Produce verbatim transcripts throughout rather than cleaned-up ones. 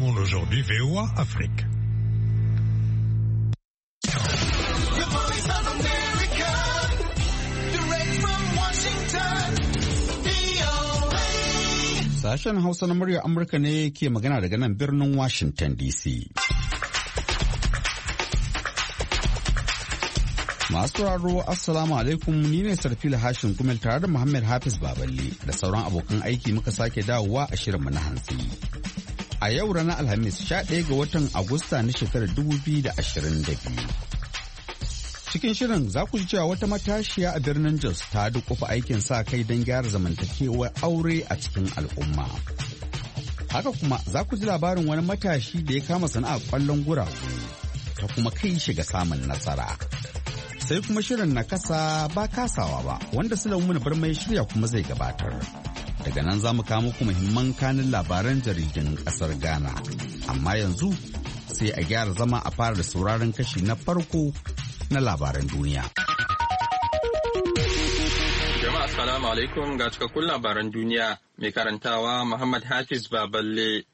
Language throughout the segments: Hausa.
Monde aujourd'hui, V O A Afrique. Sashen Hausa na muryar Amurka ne ke magana daga nan birnin Washington D C. Masu raro Assalamu alaikum, ni ne Sarfila Hashin Gumel tare da Muhammad Hafiz Baballe da sauran abokan aiki muka sake dawowa a shirinmu na hantsi. A yau ranar Alhamis sha ɗaya ga watan Agusta na shekarar dubu biyu da ashirin da biyu. Cikin shirin za ku ji cewa wata matashiya a birnin Jos ta dukufa aikin sa kai don gyara zamantakewar aure a cikin al'umma. Haka kuma za ku ji labarin wani matashi da ya kama sana'ar ƙwallon guragu ta kuma kai shi ga samun nasara. Sai kuma shirin na kasa ba kasawa ba wanda Sulaiman bar mai shirya kuma zai gabatar. Daga nan za mu kawo muku muhimman kanin labaran jaridun ƙasar Ghana. Amma yanzu sai a gyara zama a fara da sauraron kashi na farko na labaran duniya. Jama'a assalamu alaikum ga cikakkun labaran duniya mai karantawa Muhammad Hafiz Baballe.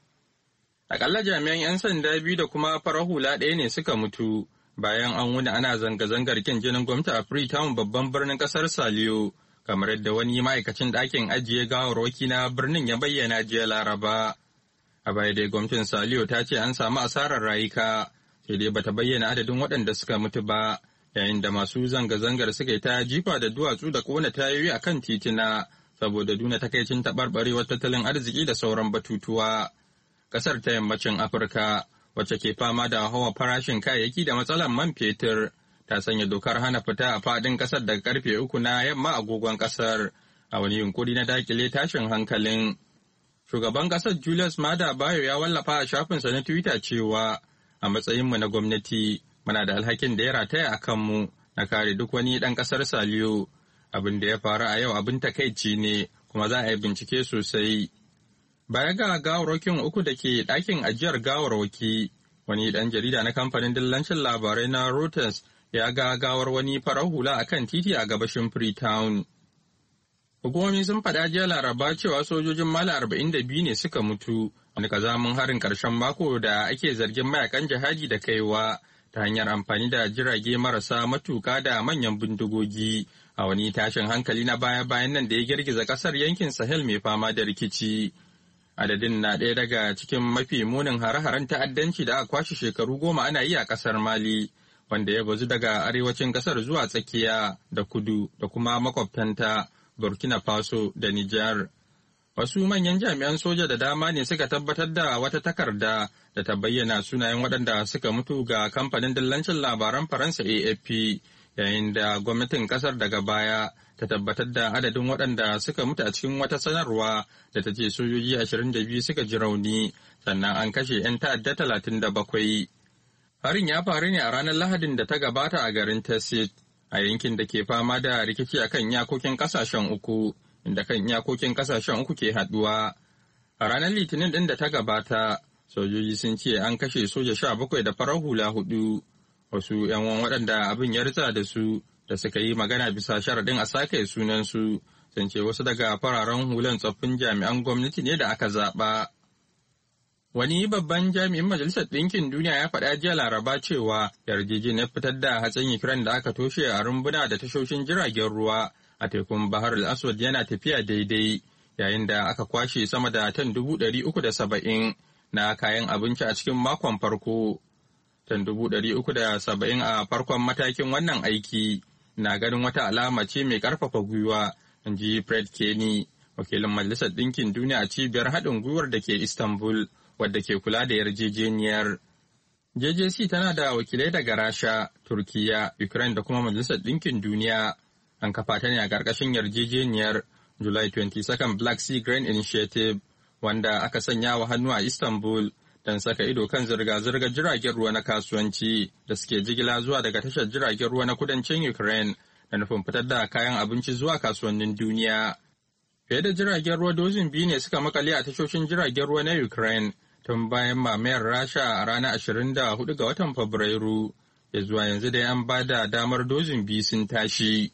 Akalla jami'an 'yan sanda biyu da kuma farar hula ɗaya ne suka mutu bayan an wuni ana zanga-zangar kin jinin gwamnati a Freetown babban birnin kasar Saliyo, kamar yadda wani ma'aikacin ɗakin ajiye gawarwaki na birnin ya bayyana jiya Laraba. A baya dai gwamnatin Saliyo ta ce an samu asarar rayuka, sai dai bata bayyana adadin waɗanda suka mutu ba, yayin da masu zanga-zangar suka yi ta jifa da duwatsu da ƙona tayoyi a kan titina saboda nuna takaicin taɓarɓarewar tattalin arziki da sauran batutuwa. Ƙasar ta yammacin Afirka, wacce ke fama da hawa farashin kayayyaki da matsalar man fetur, ta sanya dokar hana fita a faɗin ƙasar daga karfe uku na yamma agogon ƙasar a wani yunkuri na dakile tashin hankalin. Shugaban ƙasar Julius Maada Bio ya wallafa a shafinsa na Twitter cewa a matsayinmu na gwamnati muna da alhakin da ya rataya a kanmu na kare duk wani ɗan ƙasar Saliyo. Abin da ya faru a yau abin takaici ne kuma za a yi bincike sosai. Baya ga gawarwakin uku da ke ɗakin ajiyar gawarwaki, wani ɗan jarida na kamfanin dillancin labarai na Reuters ya ga gawar wani farar hula a kan titi a gabashin Freetown. Hukumomi sun faɗa jiya Laraba cewa sojojin Mali arba'in da biyu ne suka mutu wani kazamin harin ƙarshen mako da ake zargin mayakan jihadi da kaiwa ta hanyar amfani da jirage marasa matuka da manyan bindigogi a wani tashin hankali na baya-bayan nan da ya girgiza ƙasar yankin Sahel mai fama da rikici. Adadin na ɗaya daga cikin mafi munin hare-haren ta'addanci da aka kwashe shekaru goma ana yi a ƙasar Mali, wanda ya bazu daga arewacin ƙasar zuwa tsakiya da kudu da kuma makwabtanta Burkina Faso da Nijar. Wasu manyan jami'an soja da dama ne suka tabbatar da wata takarda da ta bayyana sunayen waɗanda suka mutu ga kamfanin dillancin labaran Faransa A F P, yayin da gwamnatin ƙasar daga baya ta tabbatar da adadin waɗanda suka mutu a cikin wata sanarwa da ta ce sojoji ashirin da biyu suka ji rauni, sannan an kashe 'yan ta'adda talatin da bakwai. Harin ya faru ne a ranar Lahadin da ta gabata a garin Tessit, a yankin da ke fama da rikici a kan iyakokin ƙasashen uku, inda kan iyakokin ƙasashen uku ke haɗuwa. A ranar Litinin ɗin da ta gabata, sojoji sun ce an kashe soja sha bakwai da farar hula hudu. Wasu 'yan waɗanda abin ya ritsa da su da suka yi magana bisa sharaɗin a sake sunansu sun ce wasu daga fararen hulan tsoffin jami'an gwamnati ne da aka zaɓa. Wani babban jami'in Majalisar Ɗinkin Duniya ya faɗa jiya Laraba cewa yarjejeniyar fitar da hatsin Ukraine da aka toshe a rumbuna da tashoshin jiragen ruwa a tekun Bahar al-Aswad yana tafiya daidai, yayin da aka kwashe sama da tan dubu ɗari uku da saba'in na kayan abinci a cikin makon farko. Tan dubu ɗari uku da saba'in a farkon matakin wannan aiki na ganin wata alama ce mai ƙarfafa gwiwa, in ji Fred Kenny, wakilin Majalisar Ɗinkin Duniya a cibiyar haɗin gwiwar da ke Istanbul, wadda ke kula da yarjejeniyar. J J C tana da wakilai daga Rasha, Turkiya, Ukraine da kuma Majalisar Ɗinkin Duniya. An kafa ta ne a ƙarƙashin yarjejeniyar July twenty-second Black Sea Grain Initiative, wanda aka sanya wa hannu a Istanbul don saka ido kan zirga-zirgar jiragen ruwa na kasuwanci da suke jigila zuwa daga tashar jiragen ruwa na kudancin Ukraine da nufin fitar da kayan abinci zuwa kasuwannin duniya. Fiye da jiragen ruwa dozin biyu ne suka makale a tashoshin jiragen ruwa na Ukraine tun bayan mamayar Rasha a ranar ashirin da hudu ga watan Fabrairu. Ya zuwa yanzu dai an ba da damar dozin biyu sun tashi.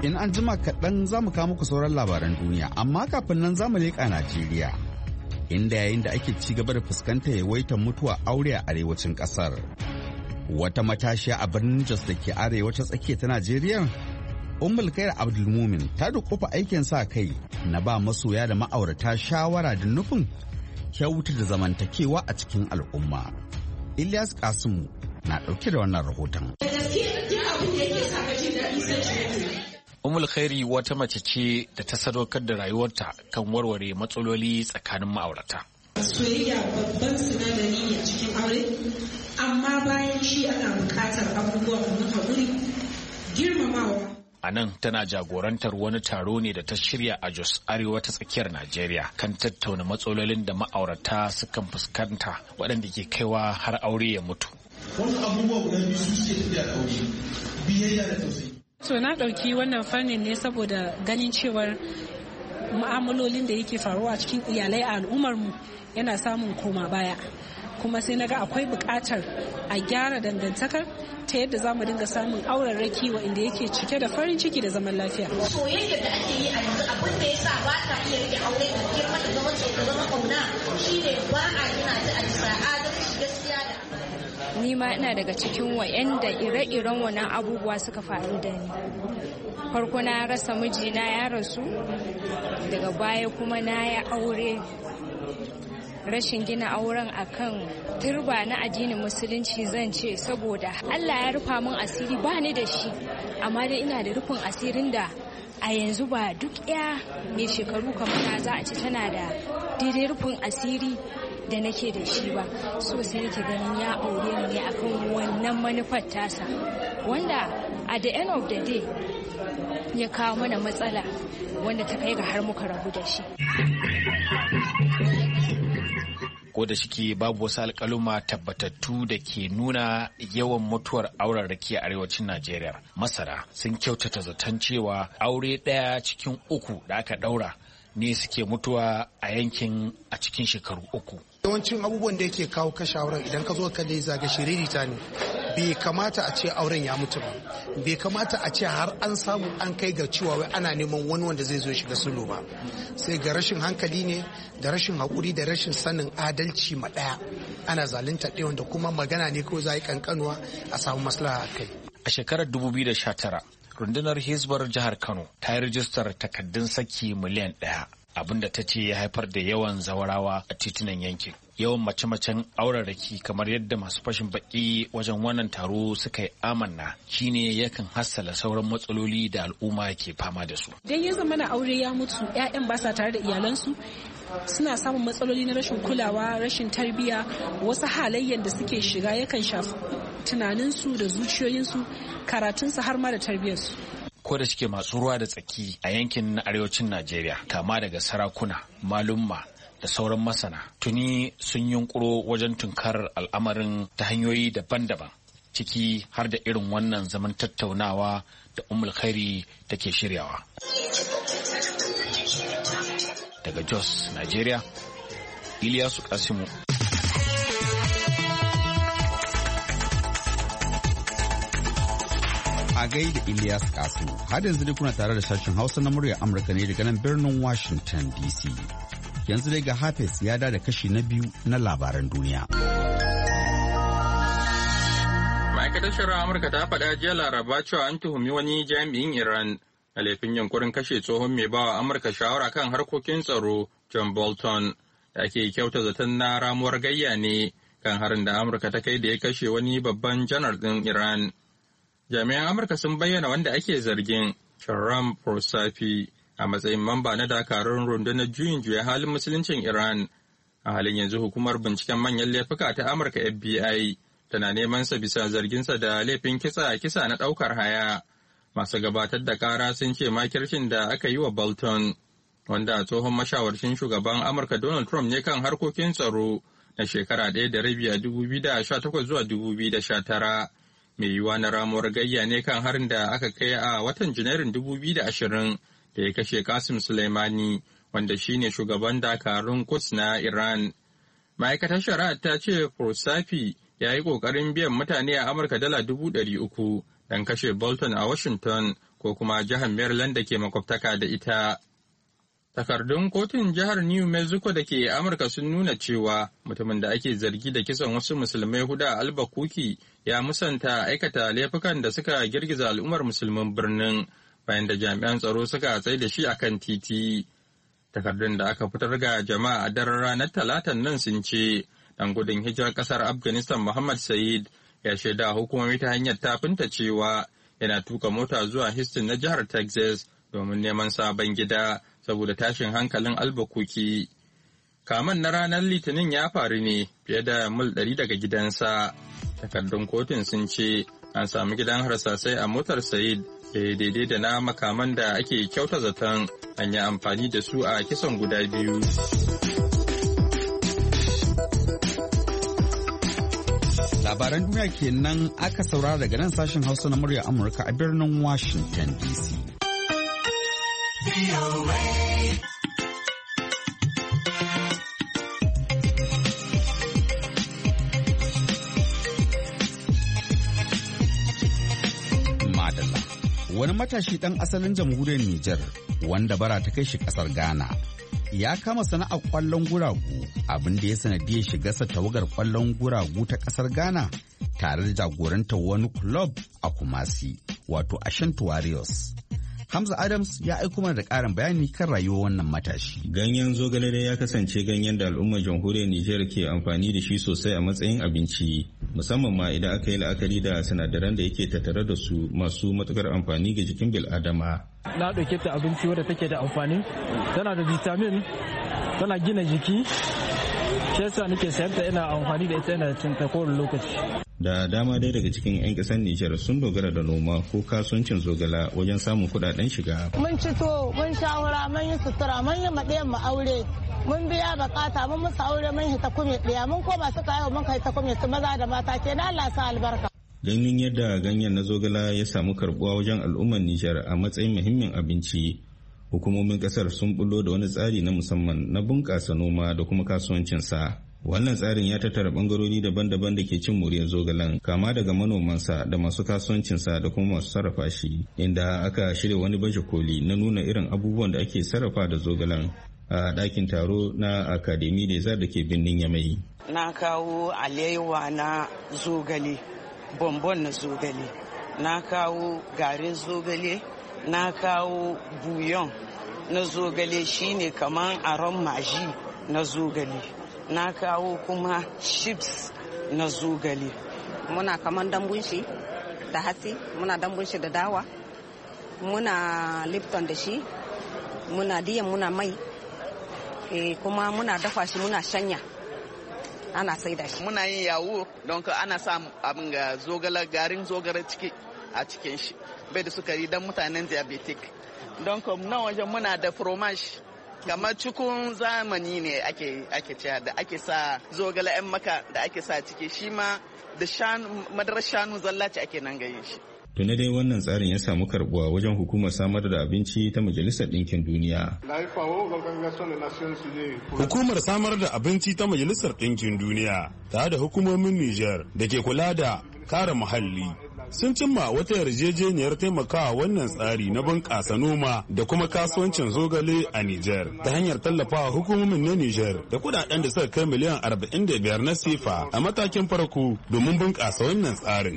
In an jima kaɗan za mu kawo muku sauran labaran duniya, amma kafin nan za mu leƙa Najeriya. Inda yayin da ake ci gaba da fuskantar yawaitar mutuwa aure a arewacin ƙasar. Wata matashiya a birnin Jos da ke arewa ta tsakiya ta Najeriya, Ummul Khair Abdulmumin ta dukufa aikin sa kai na ba masoya da ma'aurata shawara da nufin kyautata zamantakewa a cikin al'umma. Ilyas Kasimu na ɗauke da wannan rahoton. Ummul Khairi wata mace ce da ta sadaukar da rayuwarta kan warware matsaloli tsakanin ma'aurata. Soyayya babban sinadari ne a cikin aure, amma bayan shi ana buƙatar abubuwa kamar haƙuri, girmamawa. A nan tana jagorantar wani taro ne da ta shirya a Jos Arewa ta tsakiyar Najeriya kan tattauna matsalolin da ma'aurata sukan fuskanta waɗanda ke kaiwa har aure ya mutu. Wannan abubuwa guda biyu su suke tafiya da aure, biyayya da tausayi. So na ɗauki wannan fannin ne saboda ganin cewar mu'amalolin da yake faruwa a cikin iyalai a al'ummarmu yana samun koma baya. Kuma sai na ga akwai buƙatar a gyara dangantakar ta yadda za mu dinga samun aurarraki wa inda yake cike da farin ciki da zaman lafiya. Soyayya da ake yi a yanzu abin da ya sa ba ta iya rike aure da girma da zama ce da zama ƙauna shi ne ba a gina ta a bisa adalci gaskiya da. Ni ma ina daga cikin wa'yanda ire-iren wannan abubuwa suka faru da ni. Farko na rasa mijina ya rasu, daga baya kuma na ya aure. Rashin gina auren akan turba na addinin musulunci zan ce saboda Allah ya rufa min asiri ba ni da shi, amma dai ina da rufin asirin da a yanzu ba duk ya mai shekaru kamar na za a ci tana da daidai rufin asiri da nake da shi ba. So sai nake ganin ya aure ni ne akan wannan manufar tasa, wanda at the end of the day ya kawo mana matsala wanda ta kai ga har muka rabu da shi. Ko da shike babu wasu alƙaluma tabbatattu da ke nuna yawan mutuwar aurarraki a arewacin Najeriya, masana sun kyautata zaton cewa aure ɗaya cikin uku da aka ɗaura ne suke mutuwa a yankin a cikin shekaru uku. Yawancin abubuwan da yake kawo kashe auren idan ka zo ka dai zaga shiririta ne. Bai kamata a ce auren ya mutu ba, bai kamata a ce har an samu an kai ga cewa wai ana neman wani wanda zai zo shiga sulhu ba, sai ga rashin hankali ne da rashin haƙuri da rashin sanin adalci ma ɗaya ana zalunta ɗaya wanda kuma magana ne kawai za a yi kankanuwa a samu maslaha a kai. A shekarar dubu biyu da sha tara rundunar Hizbar jihar Kano ta yi rijistar takaddun saki miliyan ɗaya, abinda ta ce ya haifar da yawan zawarawa a titunan yankin. Yawan mace-macen auraraki kamar yadda masu fashin baki wajen wannan taro suka yi amanna shine yakan hassala sauran matsaloli da al'umma ke fama da su. Dan ya zama na aure ya mutu, 'ya'yan ba sa tare da iyalansu, suna samun matsaloli na rashin kulawa, rashin tarbiyya, wasu halayen da suke shiga yakan shafi tunaninsu da zuciyoyinsu, karatunsu har ma da tarbiyyarsu. Ko da shike masu ruwa da tsaki a yankin na arewacin Najeriya, kama daga sarakuna, malumma da sauran masana, tuni sun yunkuro wajen tunkarar al'amarin ta hanyoyi daban-daban, ciki har da irin wannan zaman tattaunawa da Ummul Khairi take shiryawa. Daga Jos, Najeriya, Iliyasu Kasimu. A gaida Ilyas Kasimu, har yanzu dai kuna tare da sashen Hausa na muryar Amurka ne daga nan birnin Washington D C. Yanzu dai ga Hafiz ya da kashi na biyu na labaran duniya. Ma'aikatar shari'ar Amurka ta faɗa jiya Laraba cewa an tuhumi wani jami'in Iran a laifin yankurin kashe tsohon mai bawa Amurka shawara kan harkokin tsaro John Bolton da ake kyauta zaton na ramuwar gayya ne kan harin da Amurka ta kai da ya kashe wani babban janar ɗin Iran. Jami'an Amurka sun bayyana wanda ake zargin Shahram Poursafi a matsayin mamba na dakarun rundunar juyin juya halin musuluncin Iran. A halin yanzu hukumar binciken manyan laifuka ta Amurka F B I tana neman sa bisa zarginsa da laifin kisa kisa na ɗaukar haya. Masu gabatar da kara sun ce makircin da aka yi wa Bolton, wanda tsohon mashawarcin shugaban Amurka Donald Trump ne kan harkokin tsaro na shekara ɗaya da rabi a dubu biyu da sha takwas zuwa dubu biyu da sha tara. Mai yiwuwa na ramuwar gayya ne kan harin da aka kai a watan Janairun dubu biyu da ashirin da ya kashe Qasim Soleimani, wanda shine shugaban dakarun Quds na Iran. Ma'aikatar shari'a ta ce Poursafi ya yi ƙoƙarin biyan mutane a Amurka dala dubu ɗari uku don kashe Bolton a Washington, ko kuma jihar Maryland da ke makwabtaka da ita. Takardun kotun jihar New Mexico da ke Amurka sun nuna cewa mutumin da ake zargi da kisan wasu musulmai hudu a Albuquerque ya musanta aikata laifukan da suka girgiza al'ummar musulmin birnin bayan da jami'an tsaro suka tsaye da shi a kan titi. Takardun da aka fitar ga jama'a a daren ranar Talatan nan sun ce ɗan gudun hijirar ƙasar Afghanistan Muhammad Said ya shaida hukumomi ta hanyar tafinta cewa yana tuka mota zuwa Houston na jihar Texas domin neman sabon gida saboda tashin hankalin Albuquerque. Kaman na ranar Litinin ya faru ne fiye da mil ɗari daga gidansa. Takardun kotun sun ce an sami gidan harsasai a motar Said da daidai da na makaman da ake kyauta zaton an yi amfani da su a kisan guda biyu. Labaran duniya kenan aka saurara daga nan sashen Hausa na murya Amurka a birnin Washington D C. Madalla. Wani matashi ɗan asalin jamhuriyar Nijar wanda bara ta kai shi ƙasar Ghana ya kama sana'ar ƙwallon guragu abin da ya sanadiyar shigarsa tawagar ƙwallon guragu ta ƙasar Ghana tare da jagorantar wani club a Kumasi wato Ashanti Warriors. Hamza Adams ya aiko mana da ƙarin bayani kan rayuwar wannan matashi. Ganyen zogale dai ya kasance ganyen da al'ummar jamhuriyar Nijar ke amfani da shi sosai a matsayin abinci, musamman ma idan aka yi la'akari da sinadaran da yake tattare da su masu matukar amfani ga jikin bil'adama. Na ɗauke ta abinci wadda take da amfani, tana da vitamin, tana gina jiki, shi yasa nake sayar ta ina amfani da ita ina cin ta kowane lokaci. Da dama dai daga cikin 'yan ƙasar Nijar sun dogara da noma ko kasuwancin zogala wajen samun kuɗaɗen shiga. Mun ci to, mun shawara, mun yi sutura, mun yi maɗayan mu aure, mun biya bukata, mun musu aure, mun hita kume ɗaya, mun koma suka yau mun kai ta kume su maza da mata ke na Allah sa albarka. Ganin yadda ganyen na zogala ya samu karɓuwa wajen al'ummar Nijar a matsayin muhimmin abinci, hukumomin ƙasar sun bullo da wani tsari na musamman na bunƙasa noma da kuma kasuwancinsa. Wannan tsarin ya tattara bangarori daban-daban da ke cin muryar zogalen, kama daga manomansa da masu kasuwancinsa da kuma masu sarrafa shi, inda aka shirya wani baje koli na nuna irin abubuwan da ake sarrafa da zogalen a ɗakin taro na Akademi da zar da ke birnin Yamai. Na kawo alewa na zogale, bonbon na zogale, na kawo garin zogale, na kawo buyon na zogale shine kaman aron maji na zogale. Na kawo kuma chips na zogale. Muna kaman dambun shi da hatsi, muna dambun shi da dawa, muna lipton da shi, muna diyan muna mai, e, kuma muna dafa shi muna shanya, ana sai da shi. Muna yin yawo don ka ana sa abin ga zogala garin zogala ciki a cikin shi, bai da sukari don mutanen diabetic. Don ka nan wajen muna da fromage. Kamar cikin zamani ne ake ake cewa da ake sa zogale yan maka da ake sa ciki shi ma da shanu madarar shanu zalla ce ake nan gayin shi. Tuni dai wannan tsarin ya samu karbuwa wajen hukumar samar da abinci ta Majalisar Ɗinkin Duniya. Hukumar samar da abinci ta Majalisar Ɗinkin Duniya tare da hukumomin Nijar da ke kula da kare muhalli sun cimma wata yarjejeniyar taimakawa wannan tsari na bunƙasa noma da kuma kasuwancin zogale a Nijar ta hanyar tallafawa hukumomin na Nijar da kudaden da suka kai miliyan arba'in da biyar na sefa a matakin farko domin bunƙasa wannan tsarin.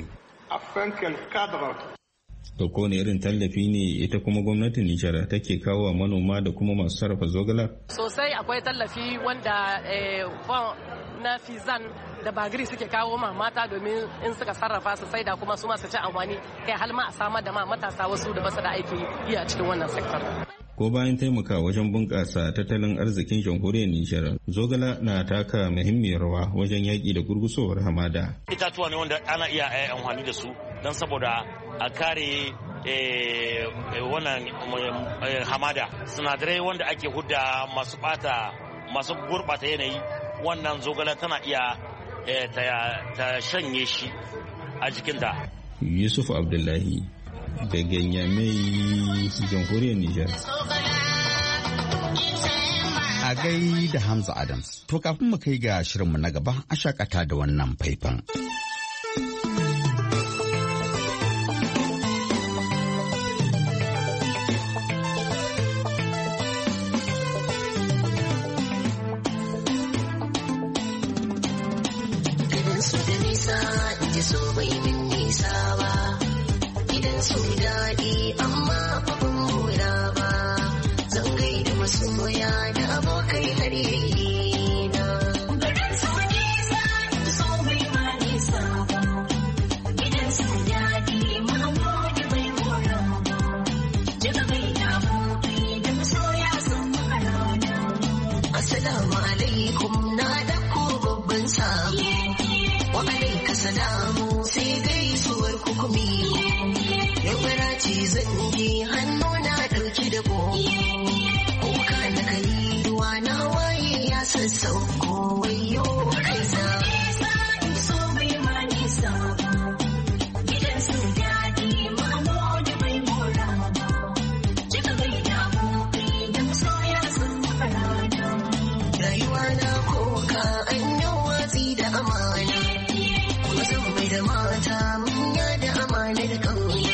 To ko ne irin tallafi ne ita kuma gwamnatin Nijar take kawo wa manoma da kuma masu sarrafa zogala? Sosai akwai tallafi wanda na Fizan da Bagri suke kawo ma mata domin in suka sarrafa su saida kuma su masu ci amfani kai har ma a samar da ma matasa wasu da basu da aiki yi a cikin wannan sektor. Ko bayan taimaka wajen bunƙasa tattalin arzikin jamhuriyar Nijar, zogala na taka muhimmiyar rawa wajen yaƙi da gurgusowar hamada. Itatuwa ne wanda ana iya amfani da su don saboda a kare wannan hamada. Sinadarai wanda ake hudda masu bata masu gurɓata yanayi, wannan zogala tana iya ta shanye shi a jikinta. Yusuf Abdullahi daga Nyamai, jamhuriyar Nijar. A gai da Hamza Adams. To kafin mu kai ga shirinmu na gaba a shakata da wannan faifan. ji so bai min nisa ba gidan su daɗi amma babban mura ba zan gaida masoya da abokai har yayi na garin su nisa so bai ma nisa ba gidan su daɗi mama da bai mura ba jiga bai da abokai da masoya sun marana assalamu alaikum na dako babban sabo wa alaika salamu sai gaisuwar kukumi yau bara ce zan je hannu na ɗauki da bo kuka na kai ruwa na waye ya sassauko wayo kaina so bai ma nisa ba gidan su daɗi mamo da bai mora ba cika bai da abokai da masoya sun farana rayuwa na koka an yi watsi da amana mazan mai da mata manya da amana da ƙauye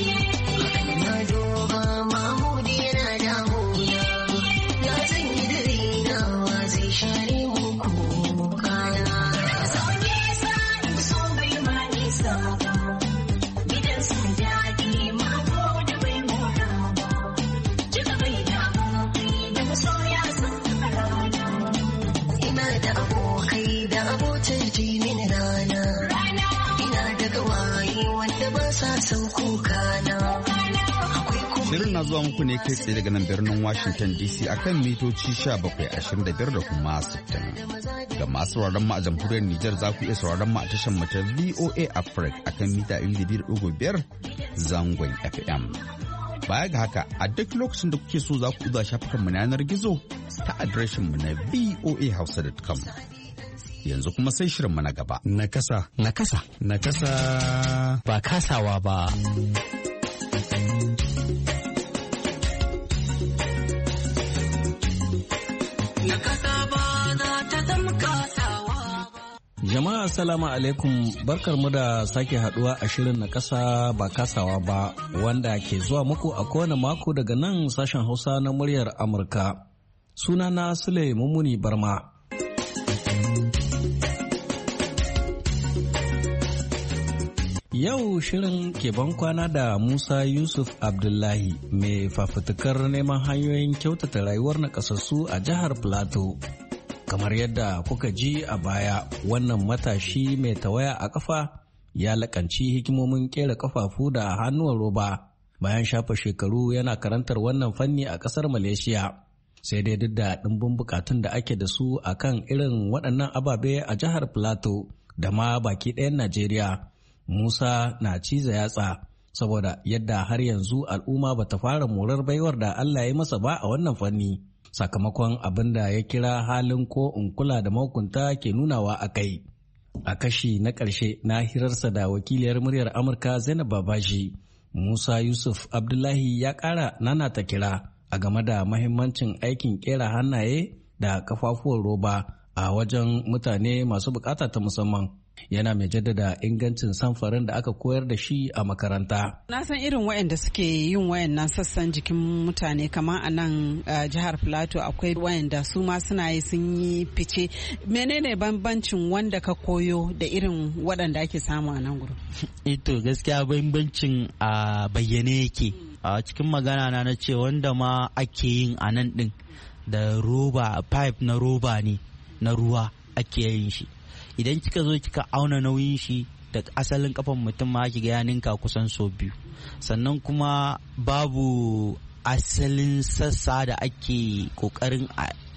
na doba mahmudi yana damuna ya zanyi da raina wa zai share muku kana so nisa so bai ma nisa ba gidan su daɗi mamo da bai mora ba cika bai da abokai da masoya sun farana ina da abokai da abotar jimin rana ina da gawaye wanda ba sa son kuka na Shirin na zuwa muku ne kai tsaye daga nan birnin Washington D C akan mitoci bakwai ashirin da biyar da kuma sittin. Ga masu sauraron mu a jamhuriyar Nijar za ku iya sauraron mu a tashar mu ta V O A Africa akan mita ɗari da biyu da ɗigo biyar zangon F M. Baya ga haka a duk lokacin da kuke so za ku zuwa shafukan mu na yanar gizo ta adireshin mu na v o a hausa dot com. Yanzu kuma sai shirin mu na gaba. Nakasa. Nakasa. Nakasa. Ba kasawa ba. Jama'a assalamu alaikum, barkar mu da sake haduwa a shirin na kasa ba kasawa ba wanda ke zuwa muku a kowane mako daga nan sashen Hausa na muryar Amurka. Sunana Sule Mummuni Barma. Yau shirin ke bankwana da Musa Yusuf Abdullahi mai fafutukar neman hanyoyin kyautata rayuwar nakasassu a jihar Plateau. Kamar yadda kuka ji a baya, wannan matashi mai tawaya a kafa ya lakanci hikimomin kera kafafu da hannuwan roba bayan shafa shekaru yana karantar wannan fanni a kasar Malaysia. Sai dai duk da ɗimbin bukatun da ake da su akan irin waɗannan ababe a jihar Plateau da ma baki ɗayan Najeriya. Musa na ciza yatsa saboda yadda har yanzu al'umma ba ta fara morar baiwar da Allah ya masa ba a wannan fanni sakamakon abin da ya kira halin ko in kula da mahukunta ke nunawa a kai. A kashi na ƙarshe na hirarsa da wakiliyar muryar Amurka Zainab Babaji, Musa Yusuf Abdullahi ya ƙara nanata kira a game da mahimmancin aikin ƙera hannaye da kafafuwan roba a wajen mutane masu bukata ta musamman. Yana mai jaddada ingancin samfarin da aka koyar da shi a makaranta. Na san irin waɗanda suke yin wayannan sassan jikin mutane kamar a nan jihar Plateau akwai wayanda su ma suna yi sun yi fice. Menene bambancin wanda ka koyo da irin waɗanda ake samu a nan gurin? Ito gaskiya bambancin a bayyane yake. A cikin magana na na ce wanda ma ake yin a nan ɗin da roba, pipe na roba ne na ruwa ake yin shi. Idan kika zo kika auna nauyin shi da asalin kafan mutum ma ki ga ya ninka kusan sau biyu, sannan kuma babu asalin sassa da ake kokarin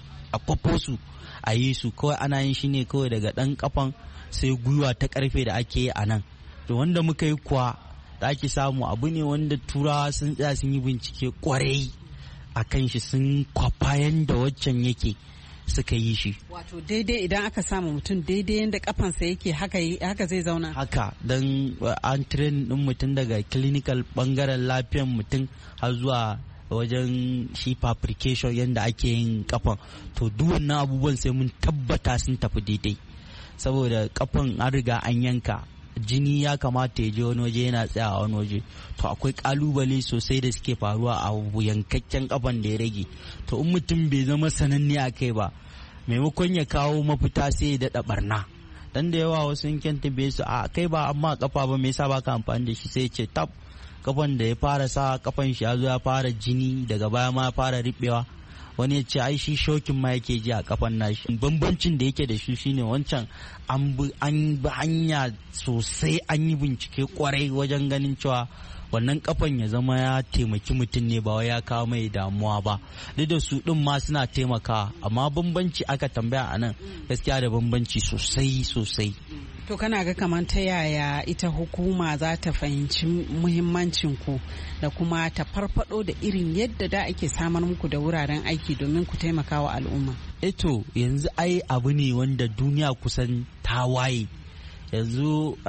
a kwafo su a yi su, kawai ana yin shi ne kawai daga ɗan kafan sai gwiwa ta karfe da ake yi a nan. To wanda muka yi kuwa da ake samu abu ne wanda turawa sun tsaya sun yi bincike kwarai a kan shi, sun kwafa yanda waccan yake suka yi shi. Wato daidai idan aka samu mutum daidai yadda kafansa yake haka haka zai zauna. Haka don an train din mutum daga clinical bangaren lafiyan mutum har zuwa wajen shi fabrication yadda ake yin kafan. To duk wannan abubuwan sai mun tabbata sun tafi daidai, saboda kafan an riga an yanka, jini ya kamata ya je wani waje yana tsaya a wani waje. To akwai kalubale sosai da suke faruwa a yankakken kafan da ya rage. To in mutum bai zama sananne a kai ba, maimakon ya kawo mafita sai ya daɗa barna. dan da yawa wasu in kan tambaye su a kai ba amma kafa ba me yasa baka amfani da shi sai ya ce tab kafan da ya fara sa kafan shi ya zo ya fara jini daga baya ma ya fara riɓewa. Wani ya ce ai shi shokin ma yake ji a kafan nashi. Bambancin da yake da shi shine wancan an bi hanya sosai, an yi bincike kwarai wajen ganin cewa wannan kafan ya zama ya taimaki mutum ne ba wai ya kawo mai damuwa ba. Duk da su din ma suna taimakawa, amma bambanci aka tambaya a nan gaskiya da bambanci sosai sosai. To kana ga kamar ta yaya ita hukuma za ta fahimci muhimmancin ku da kuma ta farfado da irin yadda da ake samar muku da wuraren aiki domin ku taimaka wa al'umma? Eto yanzu ai abu ne wanda duniya kusan ta waye. Yanzu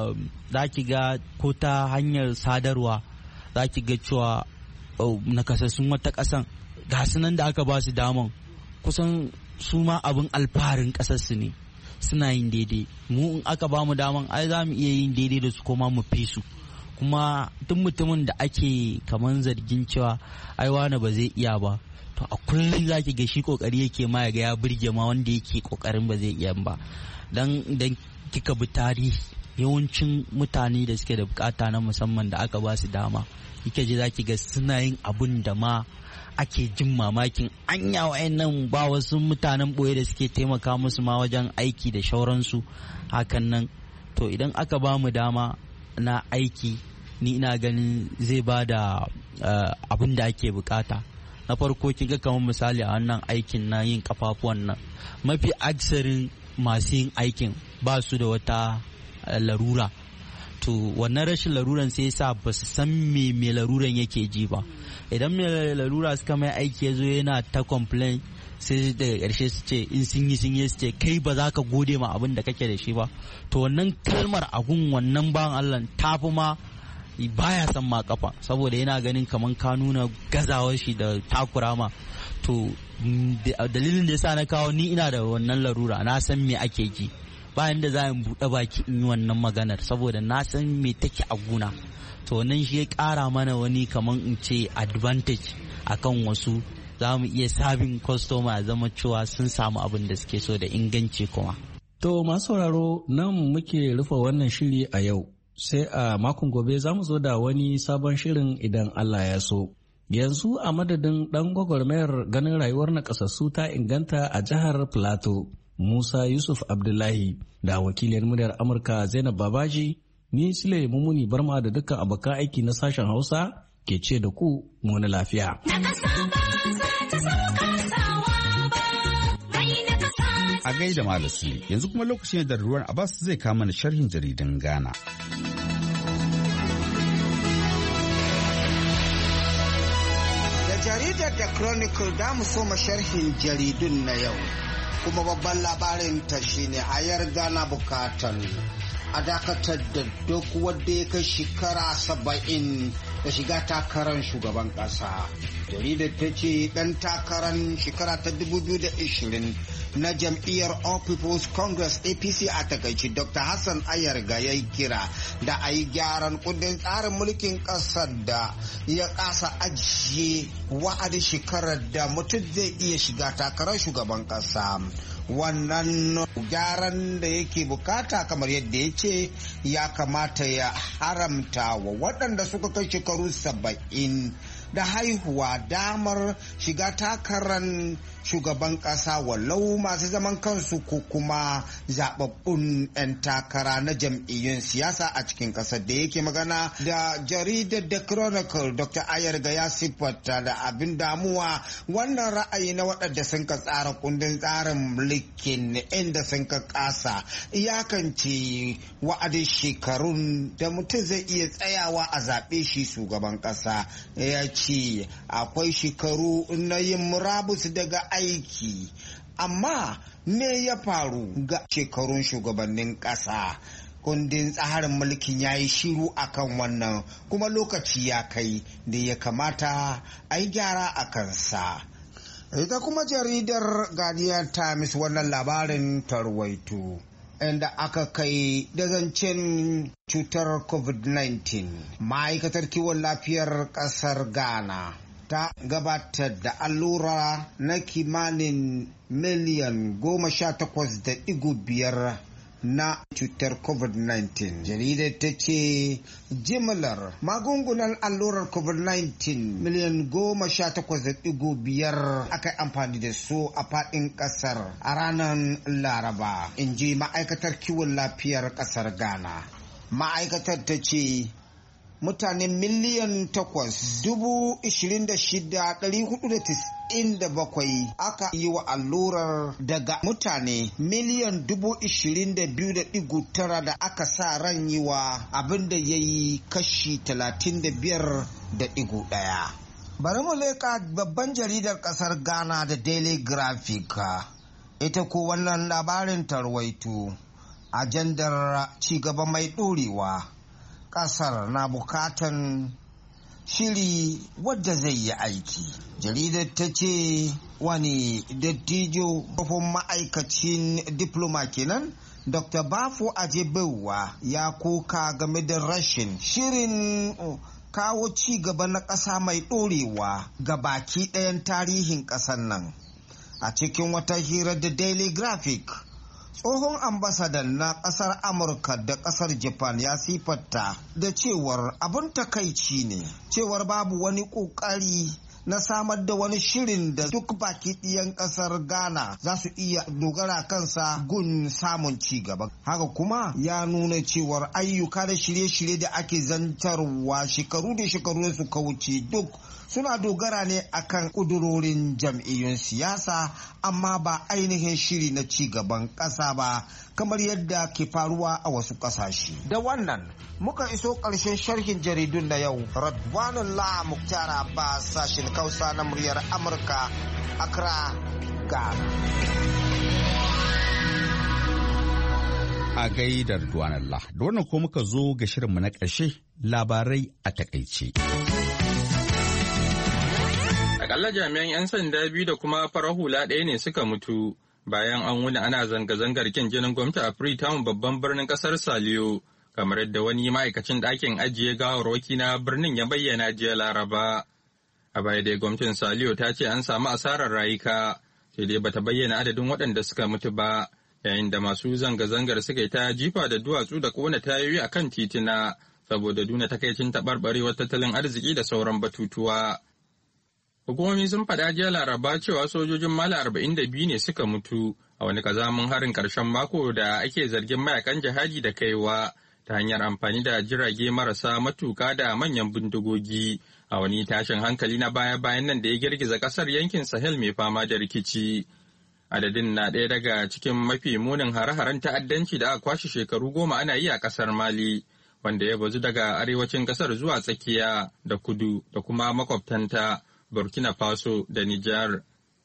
za ki ga ko ta hanyar sadarwa za ki ga cewa nakasassun wata ƙasan ga sunan da aka ba su daman kusan su ma abin alfaharin ƙasarsu ne. Suna yin daidai, mu in aka ba mu daman ai za mu iya yin daidai da su kuma mu fi su. Kuma duk mutumin da ake kaman zargin cewa ai wani ba zai iya ba, to a kullum za ki ga shi kokari yake ma ya ga ya burge ma wanda yake kokarin ba zai iya ba. Dan idan kika bi tarihi yawancin mutane da suke da bukata na musamman da aka ba su dama, kika je za ki ga suna yin abun da ma ake jin mamakin anya wa'annan ba wasu mutanen boye da suke taimaka musu ma wajen aiki da shauransu hakan nan. To idan aka ba mu dama na aiki, ni ina ganin zai ba da abin da ake bukata. Na farko kin ga kamar misali a wannan aikin na yin kafafuwan nan, mafi aksarin masu yin aikin ba su da wata larura. To wannan rashin laruran sai yasa ba su san me me laruran yake ji ba. Idan me larura suka mai aiki ya zo yana ta complain, sai daga ƙarshe su ce in sun yi sun yi su ce kai ba za ka gode ma abin da kake da shi ba. To wannan kalmar agun wannan bawan Allah ta fi ma baya san ma kafa, saboda yana ganin kamar ka nuna gazawar shi da takura ma. To dalilin da yasa na kawo ni ina da wannan larura, na san me ake ji. Bayan da za a buɗe baki in yi wannan maganar saboda na san me take a guna. To nan shi ya ƙara mana wani kamar in ce advantage akan wasu, za mu iya sabin customer zama cewa sun samu abin da suke so da inganci kuma. To masu sauraro nan muke rufe wannan shiri a yau, sai a makon gobe za mu zo da wani sabon shirin idan Allah ya so. Yanzu a madadin ɗan gwagwarmayar ganin rayuwar nakasassu ta inganta a jihar Plateau, Musa Yusuf Abdullahi, da wakiliyar muryar Amurka Zainab Babaji, ni Sule Mumuni Barma da dukkan abokan aiki na sashen Hausa ke ce da ku mu na lafiya. A gaida Malasi, yanzu kuma lokaci ne da ruwan Abbas zai kama na sharhin jaridan Ghana. Da jaridar The Chronicle da mu soma sharhin jaridun na yau. Kuma babban labarin ta shine a yarda na bukatan a dakatar da duk wanda ya kai shekara saba'in da shiga takarar shugaban kasa. Jaridar ta ce dan takarar shekara ta dubu biyu da ishirin na jam'iyyar All People's Congress A P C a takaici Doctor Hassan Ayarga ya yi kira da a yi gyaran kundin tsarin mulkin ƙasar da ya kasa ajiye wa'adin shekarar da mutum zai iya shiga takarar shugaban ƙasa. Wannan gyaran da yake bukata kamar yadda ya ce ya kamata ya haramta wa waɗanda suka kai shekaru saba'in da haihuwa damar shiga takarar shugaban ƙasa walau masu zaman kansu ko kuma zababbun 'yan takara na jam'iyyun siyasa a cikin ƙasar. Da yake magana da jaridar The Chronicle, Doctor Ayarga ya siffata da abin damuwa wannan ra'ayi na waɗanda sun ka tsara kundin tsarin mulkin inda sun ka ƙasa iyakance wa'adin shekarun da mutum zai iya tsayawa a zaɓe shi shugaban ƙasa. Ya ce akwai shekaru na yin murabus daga aiki, amma me ya faru ga shekarun shugabannin ƙasa? Kundin tsarin mulkin ya yi shiru akan wannan, kuma lokaci ya kai da ya kamata a yi gyara a kansa. Ita kuma jaridar Guardian Times wannan labarin tarwaito, inda aka kai da zancen cutar covid nineteen. Ma'aikatar kiwon lafiyar ƙasar Ghana ta gabatar da allura na kimanin miliyan goma sha takwas da igu biyar na cutar covid nineteen. Jaridar ta ce jimlar magungunan allurar covid nineteen miliyan goma sha takwas da digo biyar aka yi amfani da su a faɗin ƙasar a ranar Laraba, in ji ma'aikatar kiwon lafiyar ƙasar Ghana. Ma'aikatar ta ce mutane miliyan takwas dubu ishirin da shida ɗari hudu da tis'in da bakwai aka yi wa allurar daga mutane miliyan dubu ishirin da biyu da ɗigo tara da aka sa ran yi wa, abin da ya yi kashi talatin da biyar da ɗigo ɗaya. Bari mu leƙa babban jaridar ƙasar Ghana da Daily Graphic. Ita ko wannan labarin tarwaito ajandar cigaba mai ɗorewa. Ƙasar na bukatan shiri wadda zai yi aiki. Jaridar ta ce wani dattijo kafin ma'aikacin diploma kenan Doctor Bafo Ajebewa ya koka game da rashin shirin kawo ci gaba na ƙasa mai ɗorewa ga baki ɗayan tarihin ƙasar nan. A cikin wata hira da Daily Graphic, tsohon ambasadan na ƙasar Amurka da ƙasar Japan ya sifatta da cewar abin takaici ne, cewar babu wani ƙoƙari na samar da wani shirin da duk baki ɗiyan ƙasar Ghana za su iya dogara kansa gun samun ci gaba. Haka kuma ya nuna cewar ayyuka da shirye-shirye da ake zantarwa shekaru da shekaru da suka wuce duk suna dogara ne akan ƙudurorin jam'iyyun siyasa, amma ba ainihin shiri na ci gaban ƙasa ba, kamar yadda ke faruwa a wasu ƙasashe. Da wannan muka iso ƙarshen sharhin jaridun na yau. Radwanullah Muktar Abbas, sashin Hausa na muryar Amurka, Accra, Ghana. A gaidar Radwanullah, da wannan ko muka zo ga shirinmu na ƙarshe, labarai a takaice. Akalla jami'an 'yan sanda biyu da kuma farar hula ɗaya ne suka mutu bayan an wuni ana zanga-zangar kin jinin gwamnati a Freetown, babban birnin ƙasar Saliyo, kamar yadda wani ma'aikacin ɗakin ajiye gawarwaki na birnin ya bayyana jiya Laraba. A baya dai gwamnatin Saliyo ta ce an samu asarar rayuka, sai dai bata bayyana adadin waɗanda suka mutu ba, yayin da masu zanga-zangar suka yi ta jifa da duwatsu da ƙona tayoyi a kan titina saboda nuna takaicin taɓarɓarewar tattalin arziki da sauran batutuwa. Hukumomi sun faɗa jiya Laraba cewa sojojin Mali arba'in da biyu ne suka mutu a wani kazamin harin ƙarshen mako da ake zargin mayakan jihadi da kaiwa ta hanyar amfani da jirage marasa matuƙa da manyan bindigogi a wani tashin hankali na baya-bayan nan da ya girgiza ƙasar yankin Sahel mai fama da rikici. Adadin na ɗaya daga cikin mafi munin hare-haren ta'addanci da aka kwashe shekaru goma ana yi a ƙasar Mali, wanda ya bazu daga arewacin ƙasar zuwa tsakiya da kudu da kuma makwabtanta Burkina Faso da Nijar.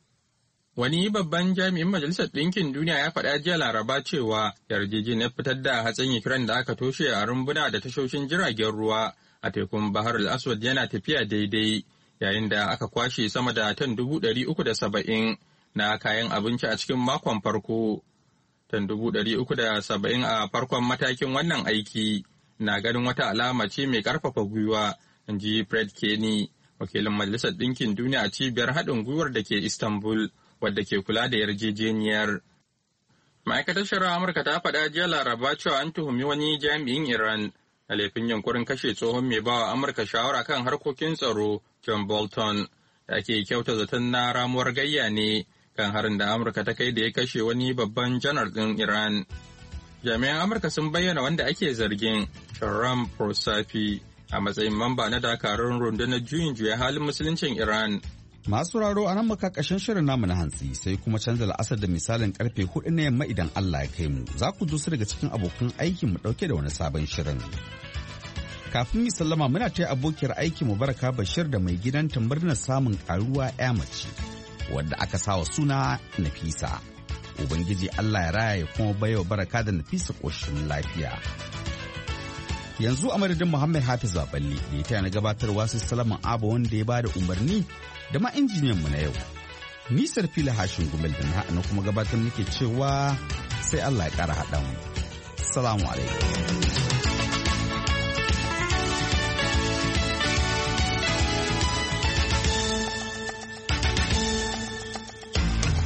Wani babban jami'in Majalisar Ɗinkin Duniya ya faɗa jiya Laraba cewa yarjejeniyar fitar da hatsin Ukraine da aka toshe a rumbuna da tashoshin jiragen ruwa a tekun Bahar al-Aswad yana tafiya daidai, yayin da aka kwashe sama da tan dubu ɗari uku da saba'in na kayan abinci a cikin makon farko. Tan dubu ɗari uku da saba'in a farkon matakin wannan aiki na ganin wata alama ce mai ƙarfafa gwiwa, in ji Fred Kenny, wakilin Majalisar Ɗinkin Duniya a cibiyar haɗin gwiwar da ke Istanbul, wadda ke kula da yarjejeniyar. Ma'aikatar shari'a Amurka ta faɗa jiya Laraba cewa an tuhumi wani jami'in Iran a laifin yunkurin kashe tsohon mai bawa Amurka shawara kan harkokin tsaro John Bolton, da ake kyauta zaton na ramuwar gayya ne kan harin da Amurka ta kai da ya kashe wani babban janar ɗin Iran. Jami'an Amurka sun bayyana wanda ake zargin, Shahram Poursafi, a matsayin mamba na dakarun rundunar juyin juya halin musuluncin Iran. Masu raro a nan muka ƙarshen shirin namu na hantsi, sai kuma canza la'asar da misalin karfe hudu na yamma idan Allah ya kai mu. Za ku dusu daga cikin abokan aikin mu ɗauke da wani sabon shirin. Kafin mu sallama muna taya abokiyar aikin mu Baraka Bashir da mai gidanta murnar samun karuwa ya mace wadda aka sawa suna Nafisa. Ubangiji Allah ya raya ya kuma baiwa Baraka da Nafisa ƙoshin lafiya. Yanzu a madadin Muhammad Hafiz Baballe da ya taya na gabatarwa sai Salaman Aba wanda ya bada umarni da ma injiniyan mu na yau. Nisar Fila Hashin Gumel da na kuma gabatar nake cewa sai Allah ya ƙara haɗa mu. Assalamu alaikum.